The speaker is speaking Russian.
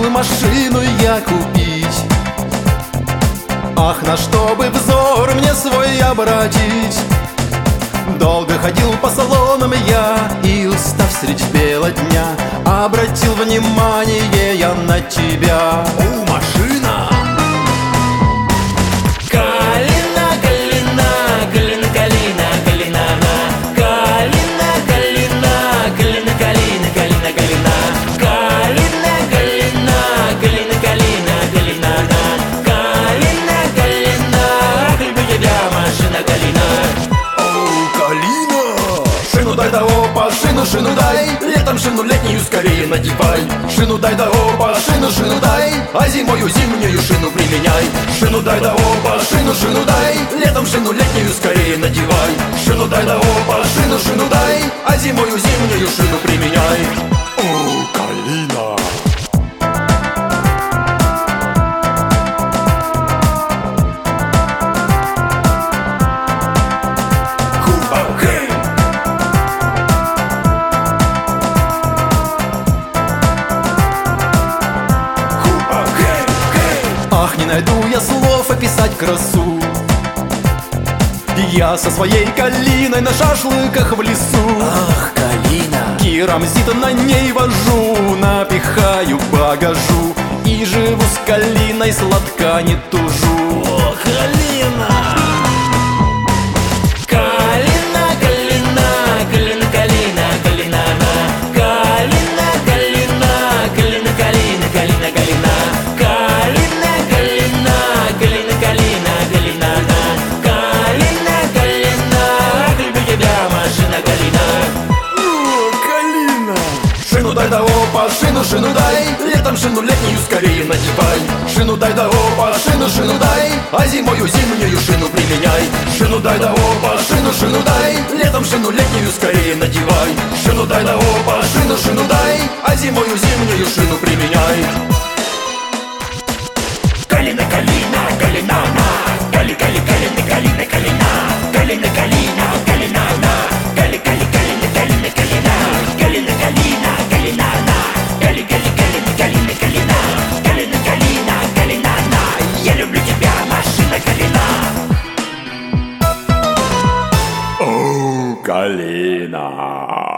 хотел машину я купить. Ах, на что бы взор мне свой обратить. Долго ходил по салонам я, и устав средь бела дня обратил внимание я на тебя. О, машина! Калина, калина, калина, калина, калина, калина, калина, калина, калина, калина, калина, калина, калина, калина, калина, калина, калина, калина, люблю тебя, машина, калина. Шину дай да опа, шину дай. Летом шину летнюю скорее надевай. Шину дай да опа, шину дай. А зимою зимнюю шину применяй. Шину дай да опа, шину дай. Летом шину летнюю скорее надевай. Шину дай да опа, шину дай. А зимою зимнюю шину применяй. О, калина! Ах, не найду я слов описать красу. Я со своей калиной на шашлыках в лесу. Ах, калина! Керамзит на ней вожу, напихаю багажу и живу с калиной, сладка не тужу. О, калина! Калина, калина, калина, калина, калина, калина, калина, калина, калина, калина, калина, калина, калина, калина, калина, калина, калина, калина, люблю тебя, машина, калина. О, калина! Шину дай да опа, шину дай. Летом шину летнюю скорее надевай. Шину дай да опа, шину дай. А зимою зимнюю шину применяй. Шину дай да опа, шину дай. Летом шину летнюю скорее надевай. Шину дай да опа, шину дай. А зимою зимнюю шину применяй. Калина, калина, калина, кали, кали, калина, калина, калина, калина, калина, калина, кали, кали, калина, калина, калина, калина, калина, калина, кали, кали, калина, калина, калина, калина, калина, калина, я люблю тебя, машина, калина. О, калина!